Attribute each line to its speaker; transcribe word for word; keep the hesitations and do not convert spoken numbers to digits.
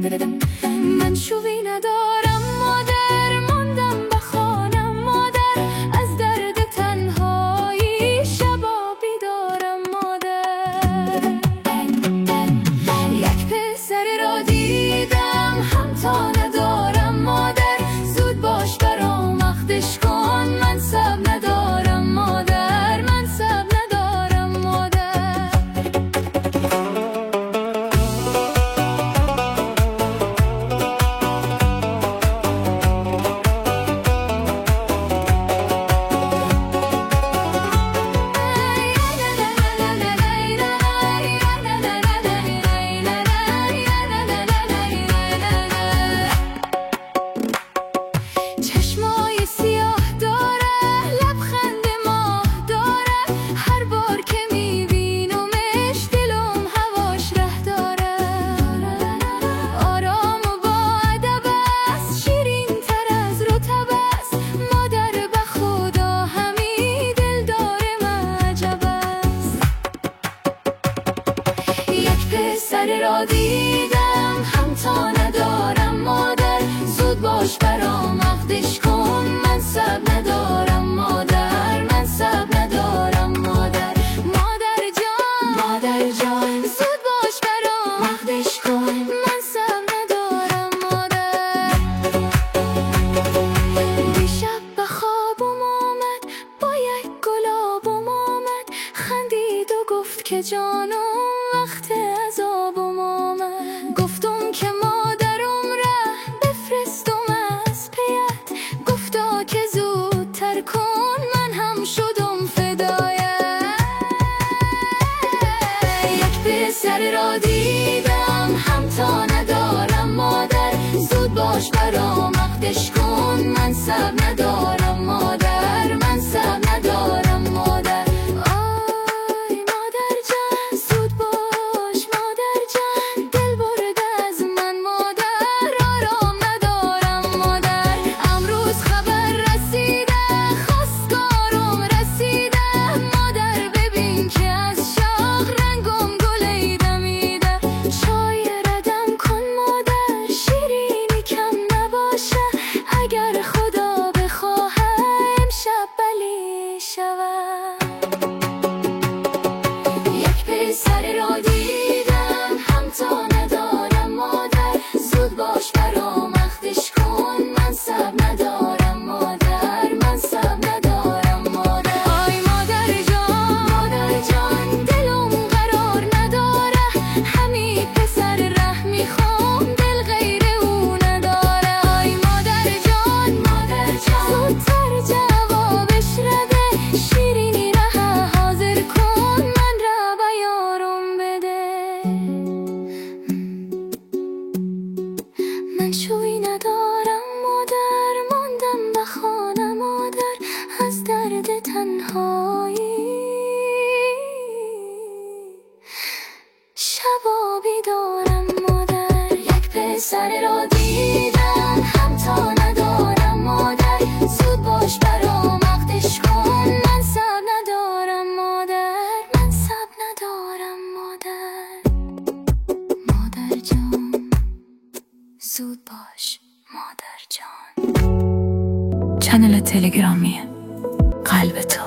Speaker 1: من شوی ندارم مادر، ماندم به خانم مادر، از درد تنهایی شبا بیدارم مادر. یک پسر را دیدم همتا ندارم مادر، زود باش برام عقدش کن، من صبر ندارم مادر، من صبر ندارم مادر. چشمای سیاه داره، لبخند ماه داره، هر بار که میبینمش دلم هواش ره داره. آرام و با ادب است، شیرین تر از رطب است، مادر به خدا همی دلدار من عجب است. یک پسر را دیدم همتا ندارم مادر، زود باش برام عقدش کن، من صبر ندارم مادر، من صبر ندارم مادر. مادر جان مادر جان زود باش برام عقدش کن، من صبر ندارم مادر. دیشب به خوابم آمد، با یک گلابم آمد، خندید و گفت که جانم وقت عذابم آمد. گفتم که مادرم ره بفرستم از پیت، گفتا که زودتر کن، من هم شدم فدایت. یک پسر را دیدم همتا ندارم مادر، زود باش برام عقدش کن، من صبر ندارم مادر، من صبر ندارم مادر. آی مادر جان زود باش مادر جان، دل برده از من مادر، آرام ندارم مادر. امروز خبر رسیده، خواستگارم رسیده، مادر ببین که از شاخ رنگم گلی دمیده. چای ردم کن مادر، شیرینی کم نباشه، اگر خدا بخواه امشب بلی شود. یک پسر را دیدم همتا ندارم مادر، زود باش برام عقدش کن، من صبر ندارم مادر، من صبر ندارم مادر. آی مادر جان مادر جان دلم قرار نداره، همی پسر ره میخوام، دل غیر او نداره. آی مادر جان مادر جان زودتر جوابش رده، شیرینی ره حاضر کن، من را به یارم بده. من شوی ندارم مادر، ماندم به خانه مادر، از درد تنهایی شبا بیدارم مادر. یک پسر را دیدم همتا ندارم مادر، زود باش برام عقدش کن، من صبر ندارم مادر، من صبر ندارم مادر. مادر جان زود باش مادر جان. چنل تلگرامی قلب تو.